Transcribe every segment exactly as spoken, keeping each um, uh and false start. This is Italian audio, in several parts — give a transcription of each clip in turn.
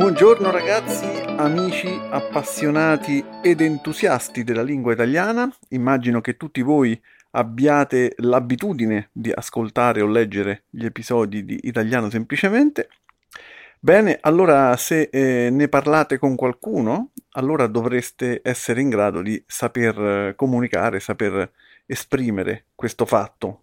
Buongiorno ragazzi, amici, appassionati ed entusiasti della lingua italiana. Immagino che tutti voi abbiate l'abitudine di ascoltare o leggere gli episodi di Italiano Semplicemente. Bene, allora se eh, ne parlate con qualcuno, allora dovreste essere in grado di saper eh, comunicare, saper esprimere questo fatto,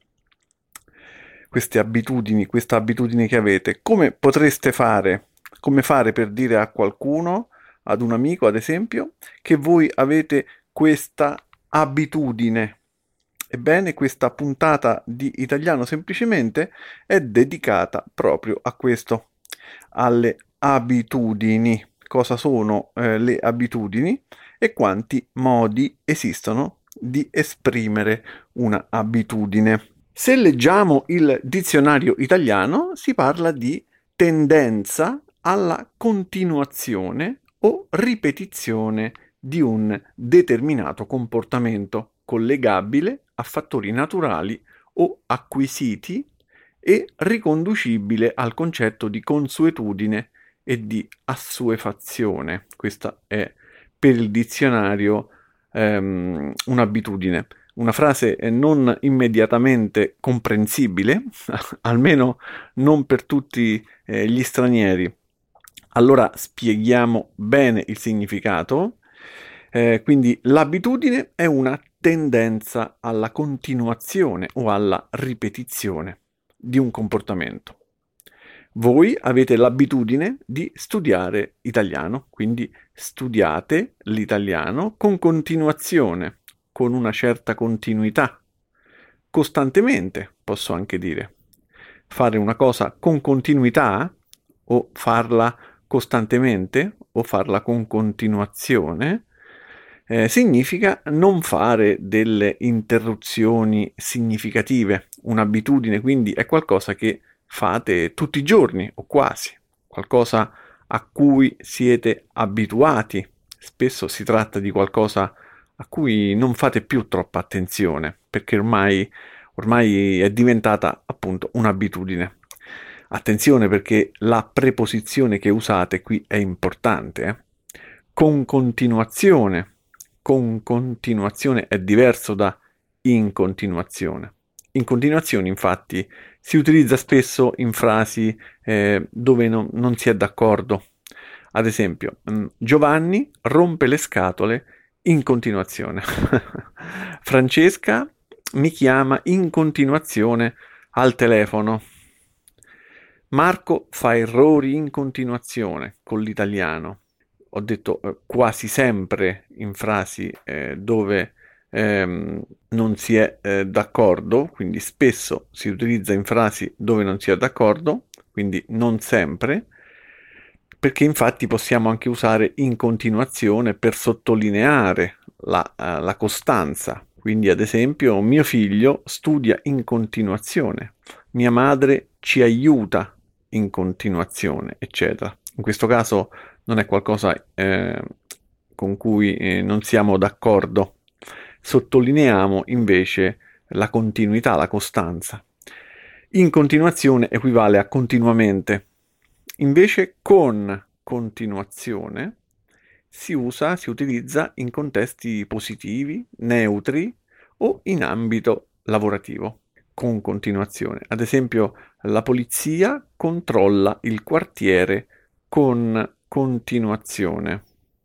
queste abitudini, questa abitudine che avete. Come potreste fare? Come fare per dire a qualcuno, ad un amico ad esempio, che voi avete questa abitudine? Ebbene, questa puntata di Italiano Semplicemente è dedicata proprio a questo, alle abitudini. Cosa sono eh, le abitudini e quanti modi esistono di esprimere una abitudine. Se leggiamo il dizionario italiano, si parla di tendenza alla continuazione o ripetizione di un determinato comportamento collegabile a fattori naturali o acquisiti e riconducibile al concetto di consuetudine e di assuefazione. Questa è per il dizionario ehm, un'abitudine. Una frase non immediatamente comprensibile, almeno non per tutti eh, gli stranieri. Allora spieghiamo bene il significato. Eh, quindi l'abitudine è una tendenza alla continuazione o alla ripetizione di un comportamento. Voi avete l'abitudine di studiare italiano, quindi studiate l'italiano con continuazione, con una certa continuità, costantemente, posso anche dire. Fare una cosa con continuità o farla costantemente o farla con continuazione eh, significa non fare delle interruzioni significative. Un'abitudine quindi è qualcosa che fate tutti i giorni o quasi, qualcosa a cui siete abituati. Spesso si tratta di qualcosa a cui non fate più troppa attenzione perché ormai, ormai è diventata appunto un'abitudine. Attenzione perché la preposizione che usate qui è importante. Eh? Con continuazione. Con continuazione è diverso da in continuazione. In continuazione, infatti, si utilizza spesso in frasi eh, dove no, non si è d'accordo. Ad esempio, mh, Giovanni rompe le scatole in continuazione. Francesca mi chiama in continuazione al telefono. Marco fa errori in continuazione con l'italiano. Ho detto eh, quasi sempre in frasi eh, dove ehm, non si è eh, d'accordo, quindi spesso si utilizza in frasi dove non si è d'accordo, quindi non sempre, perché infatti possiamo anche usare in continuazione per sottolineare la, uh, la costanza. Quindi ad esempio mio figlio studia in continuazione, mia madre ci aiuta in continuazione, eccetera. In questo caso non è qualcosa eh, con cui eh, non siamo d'accordo. Sottolineiamo invece la continuità, la costanza. In continuazione equivale a continuamente. Invece con continuazione si usa, si utilizza in contesti positivi, neutri o in ambito lavorativo. Con continuazione. Ad esempio, la polizia controlla il quartiere con continuazione.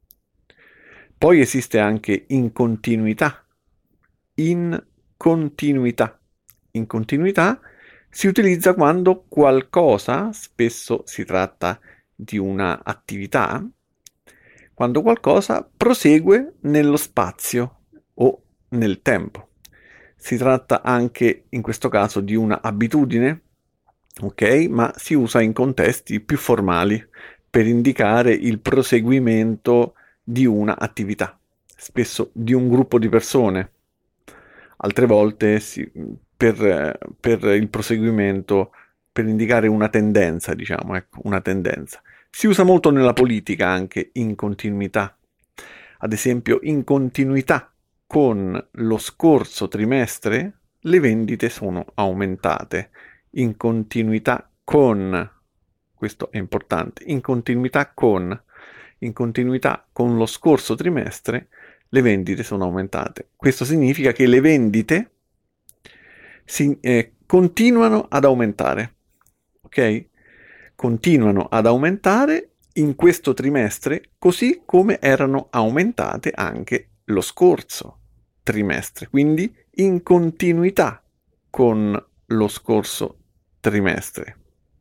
Poi esiste anche in continuità. In continuità. In continuità si utilizza quando qualcosa, spesso si tratta di una attività, quando qualcosa prosegue nello spazio o nel tempo. Si tratta anche in questo caso di una abitudine, ok? Ma si usa in contesti più formali per indicare il proseguimento di una attività, spesso di un gruppo di persone. Altre volte si, per, per il proseguimento, per indicare una tendenza, diciamo, ecco, una tendenza. Si usa molto nella politica anche in continuità. Ad esempio, in continuità con lo scorso trimestre le vendite sono aumentate. In continuità con questo è importante, in continuità con, in continuità con lo scorso trimestre le vendite sono aumentate. Questo significa che le vendite si, eh, continuano ad aumentare, ok? Continuano ad aumentare in questo trimestre, così come erano aumentate anche lo scorso trimestre, quindi in continuità con lo scorso trimestre.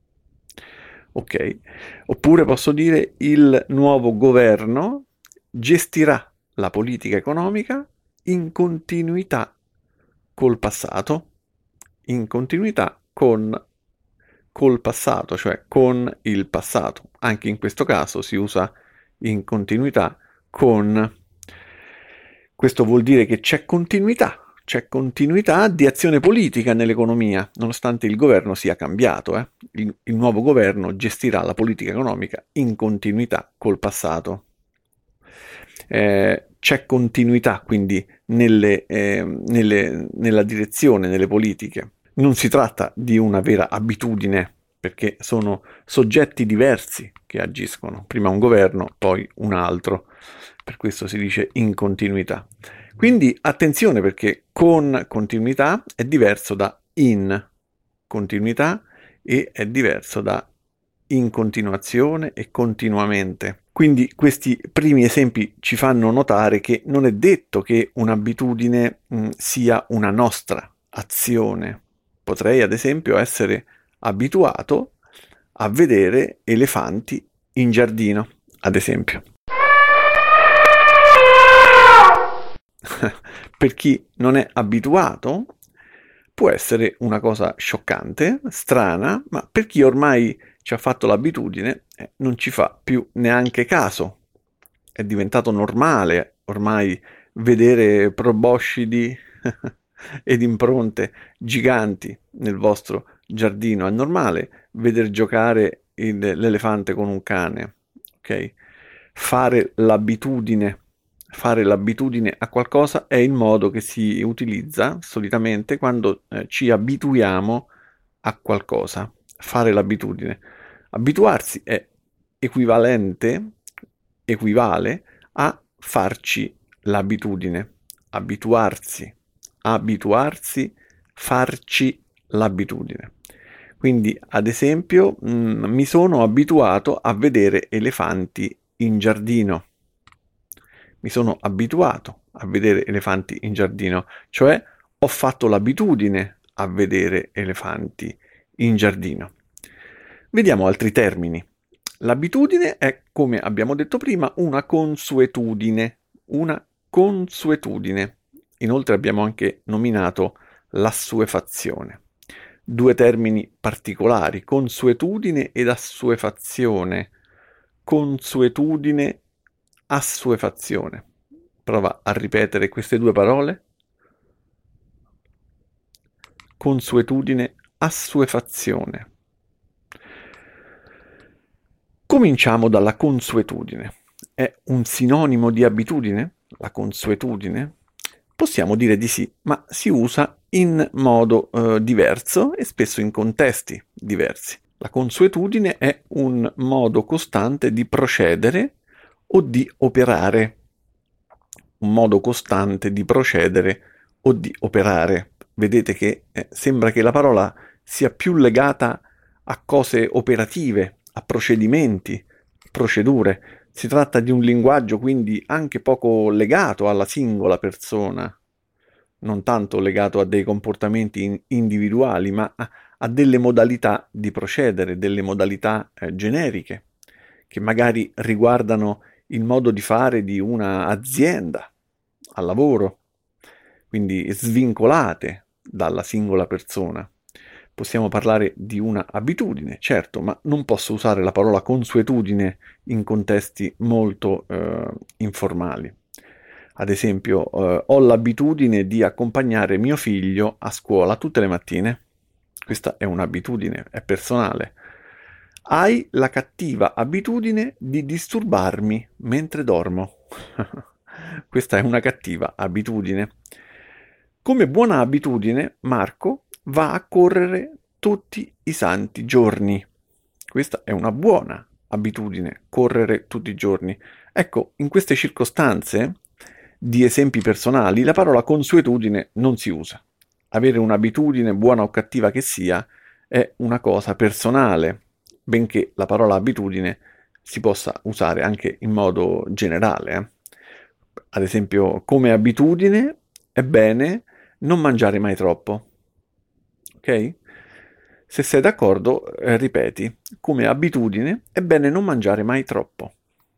Ok? Oppure posso dire il nuovo governo gestirà la politica economica in continuità col passato, in continuità con col passato, cioè con il passato. Anche in questo caso si usa in continuità con. Questo vuol dire che c'è continuità, c'è continuità di azione politica nell'economia, nonostante il governo sia cambiato. Eh? Il, il nuovo governo gestirà la politica economica in continuità col passato. Eh, c'è continuità quindi nelle, eh, nelle, nella direzione, nelle politiche. Non si tratta di una vera abitudine, perché sono soggetti diversi che agiscono, prima un governo, poi un altro, per questo si dice in continuità. Quindi attenzione, perché con continuità è diverso da in continuità e è diverso da in continuazione e continuamente. Quindi questi primi esempi ci fanno notare che non è detto che un'abitudine mh, sia una nostra azione. Potrei ad esempio essere abituato a vedere elefanti in giardino, ad esempio. Per chi non è abituato può essere una cosa scioccante, strana, ma per chi ormai ci ha fatto l'abitudine eh, non ci fa più neanche caso. È diventato normale ormai vedere proboscidi ed impronte giganti nel vostro giardino. È normale vedere giocare il, l'elefante con un cane, ok? Fare l'abitudine, fare l'abitudine a qualcosa è il modo che si utilizza solitamente quando eh, ci abituiamo a qualcosa. Fare l'abitudine. Abituarsi è equivalente, equivale a farci l'abitudine. Abituarsi, abituarsi, farci l'abitudine. Quindi, ad esempio, mh, mi sono abituato a vedere elefanti in giardino. Mi sono abituato a vedere elefanti in giardino, cioè ho fatto l'abitudine a vedere elefanti in giardino. Vediamo altri termini. L'abitudine è, come abbiamo detto prima, una consuetudine, una consuetudine. Inoltre abbiamo anche nominato l'assuefazione. Due termini particolari, consuetudine ed assuefazione. Consuetudine, assuefazione. Prova a ripetere queste due parole. Consuetudine, assuefazione. Cominciamo dalla consuetudine. È un sinonimo di abitudine? La consuetudine? Possiamo dire di sì, ma si usa in modo eh, diverso e spesso in contesti diversi. La consuetudine è un modo costante di procedere o di operare. Un modo costante di procedere o di operare. Vedete che eh, sembra che la parola sia più legata a cose operative, a procedimenti, procedure. Si tratta di un linguaggio quindi anche poco legato alla singola persona, non tanto legato a dei comportamenti individuali, ma a, a delle modalità di procedere, delle modalità eh, generiche, che magari riguardano il modo di fare di una azienda al lavoro, quindi svincolate dalla singola persona. Possiamo parlare di una abitudine, certo, ma non posso usare la parola consuetudine in contesti molto eh, informali. Ad esempio, eh, ho l'abitudine di accompagnare mio figlio a scuola tutte le mattine. Questa è un'abitudine, è personale. Hai la cattiva abitudine di disturbarmi mentre dormo. Questa è una cattiva abitudine. Come buona abitudine, Marco va a correre tutti i santi giorni. Questa è una buona abitudine, correre tutti i giorni. Ecco, in queste circostanze di esempi personali, la parola consuetudine non si usa. Avere un'abitudine, buona o cattiva che sia, è una cosa personale, benché la parola abitudine si possa usare anche in modo generale. eh. Ad esempio, come abitudine è bene non mangiare mai troppo. Ok? Se sei d'accordo, eh, ripeti, come abitudine è bene non mangiare mai troppo.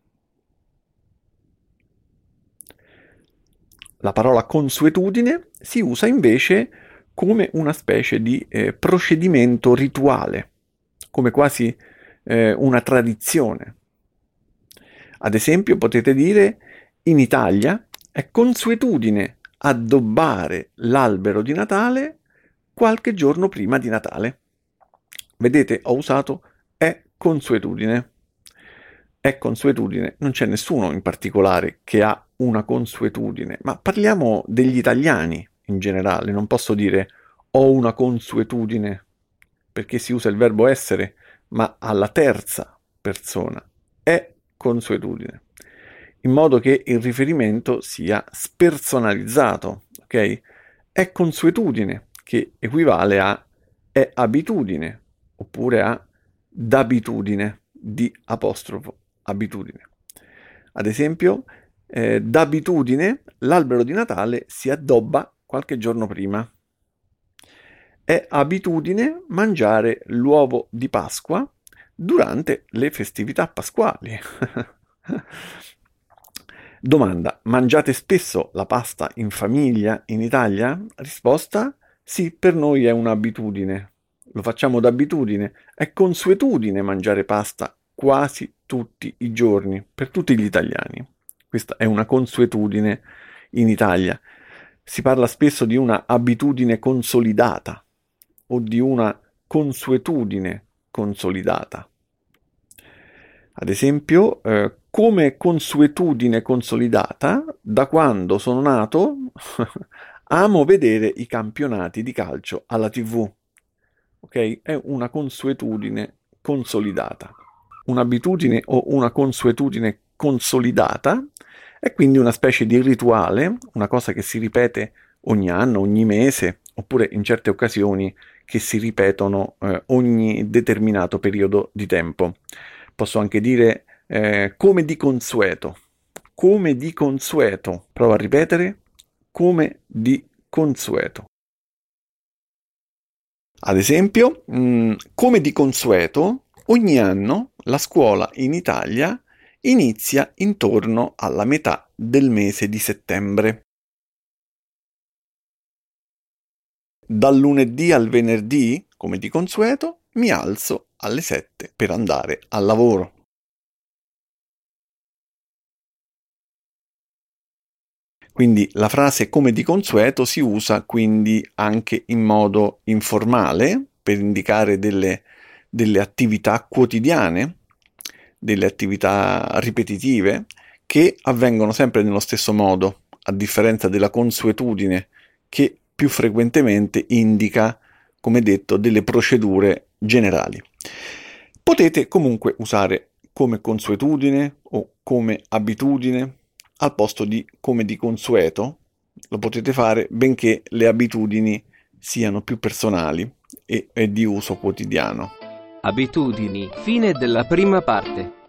La parola consuetudine si usa invece come una specie di eh, procedimento rituale, come quasi eh, una tradizione. Ad esempio potete dire in Italia è consuetudine addobbare l'albero di Natale qualche giorno prima di Natale. Vedete, ho usato è consuetudine. È consuetudine, non c'è nessuno in particolare che ha una consuetudine, ma parliamo degli italiani in generale, non posso dire ho una consuetudine, perché si usa il verbo essere, ma alla terza persona. È consuetudine, in modo che il riferimento sia spersonalizzato, ok? È consuetudine, che equivale a è abitudine, oppure a d'abitudine, di apostrofo, abitudine. Ad esempio, eh, d'abitudine l'albero di Natale si addobba qualche giorno prima. È abitudine mangiare l'uovo di Pasqua durante le festività pasquali. Domanda: mangiate spesso la pasta in famiglia in Italia? Risposta: sì, per noi è un'abitudine. Lo facciamo d'abitudine. È consuetudine mangiare pasta quasi tutti i giorni, per tutti gli italiani. Questa è una consuetudine in Italia. Si parla spesso di una abitudine consolidata o di una consuetudine consolidata. Ad esempio, eh, come consuetudine consolidata, da quando sono nato amo vedere i campionati di calcio alla tivù. Ok? È una consuetudine consolidata. Un'abitudine o una consuetudine consolidata è quindi una specie di rituale, una cosa che si ripete ogni anno, ogni mese, oppure in certe occasioni che si ripetono eh, ogni determinato periodo di tempo. Posso anche dire eh, come di consueto. Come di consueto. Prova a ripetere. Come di consueto. Ad esempio, mh, come di consueto, ogni anno la scuola in Italia inizia intorno alla metà del mese di settembre. Dal lunedì al venerdì, come di consueto, mi alzo alle sette per andare al lavoro. Quindi la frase come di consueto si usa quindi anche in modo informale per indicare delle, delle attività quotidiane, delle attività ripetitive che avvengono sempre nello stesso modo, a differenza della consuetudine che più frequentemente indica, come detto, delle procedure generali. Potete comunque usare come consuetudine o come abitudine al posto di come di consueto. Lo potete fare benché le abitudini siano più personali e, e di uso quotidiano. Abitudini, fine della prima parte.